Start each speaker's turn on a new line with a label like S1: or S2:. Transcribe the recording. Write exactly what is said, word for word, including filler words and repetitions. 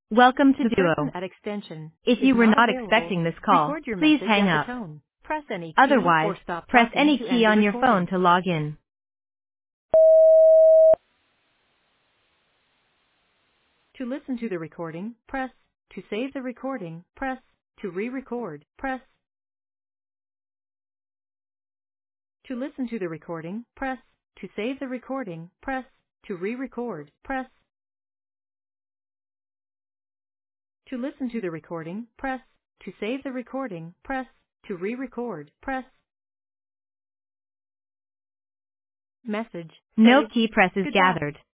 S1: Welcome to
S2: The person
S1: Duo.
S2: at extension
S1: If
S2: is
S1: you were
S2: not
S1: not
S2: available.
S1: expecting this call,
S2: Record your
S1: please
S2: message
S1: hang
S2: at the
S1: up.
S2: tone. Press any key
S1: Otherwise,
S2: or stop
S1: press
S2: talking
S1: any
S2: to
S1: key
S2: end the
S1: on your phone
S2: recording.
S1: to log in.
S2: To listen to the recording, press. To save the recording, press. To re-record, press. To listen to the recording, press. To save the recording, press. To re-record, press. To listen to the recording, press. To save the recording, press. To re-record, press. Message
S1: No
S2: saved.
S1: key press is
S2: Goodbye.
S1: gathered.